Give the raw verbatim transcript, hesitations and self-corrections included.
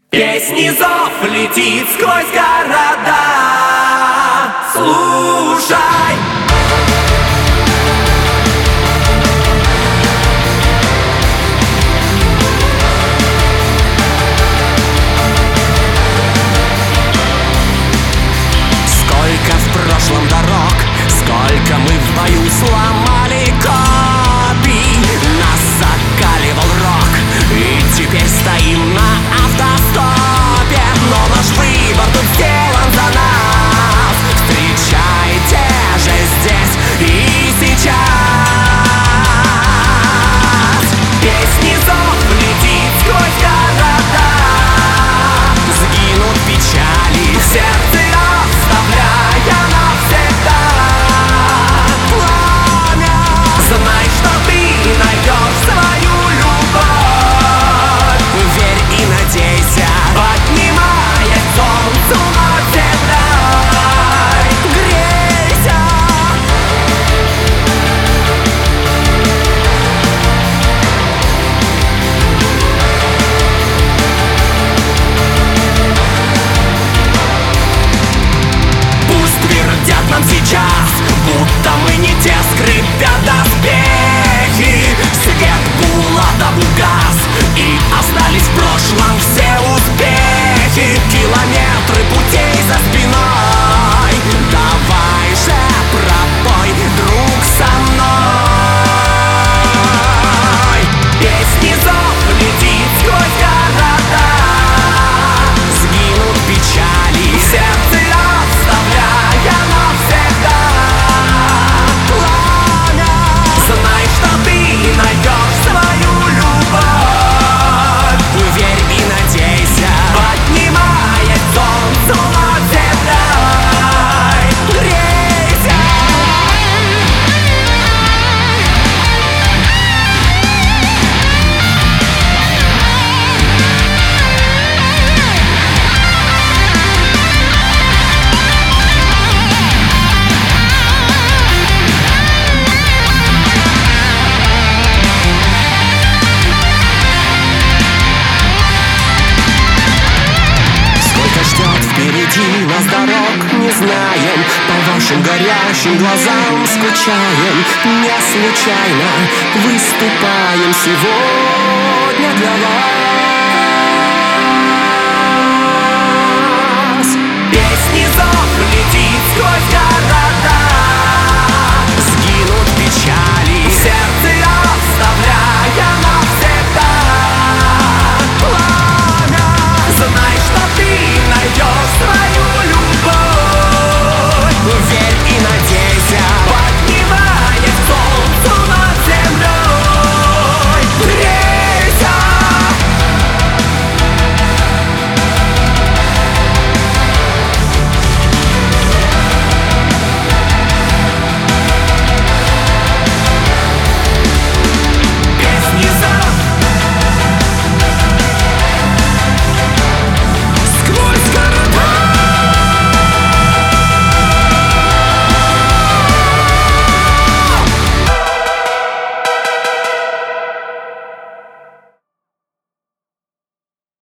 Песни зов летит сквозь города. Слушай. Сколько в прошлом дорог, сколько мы в бою сломали копий. Нас закаливал рок, и теперь стоим на автостопе. Но наш выбор тут сделан за нас. Встречайте же здесь и сейчас. Песни зов летит сквозь города. Сгинут печали в сердце, оставляя навсегда пламя. Знай, что ты найдешь свою любовь. Верь и надейся, поднимаясь к солнцу над землей. Грейся. Пусть твердят нам сейчас, будто мы не те, скрипя доспехи. Свет Булатов угас, и остались в прошлом все успехи. Километры путей за спиной. Давай же пропой, друг, со мной. Песни зов летит сквозь города. Сгинут печали в сердце, оставляя навсегда пламя. Знай, что ты найдешь свою любовь. Верь и надейся, поднимаясь к солнцу над землей. Грейся. Сколько ждет впереди нас дорог, не знаем. По вашим горящим глазам скучаем. Не случайно выступаем сегодня для вас.